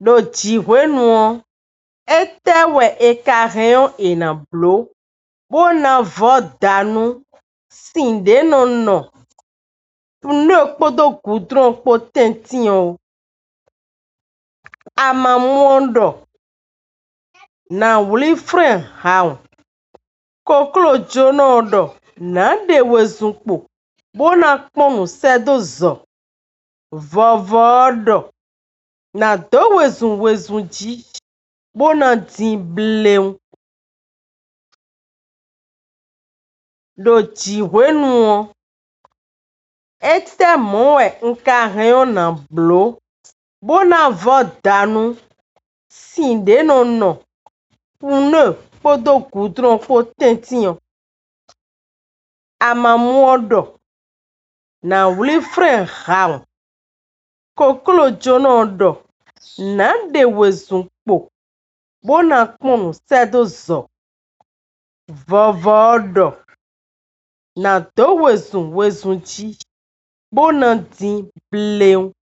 Do jihuenuo etewe ekareon ena blo bona vodanu sinde no pune kpodo gudron kpo tention amamuondo na Wilfred Haun koklo jonodo na de wezukpo bona kponu sedo zo vovodo na do wezun ji bona din bleun do jihuenuo ete moe nkareon na blo bona vodanu sinde no pune kpodo gudron kpo tention amamuodo na Wilfred Haun koklo jonodo na de wezukpo bona kponu sedo zo vovodo na do wezun ji bona din bleun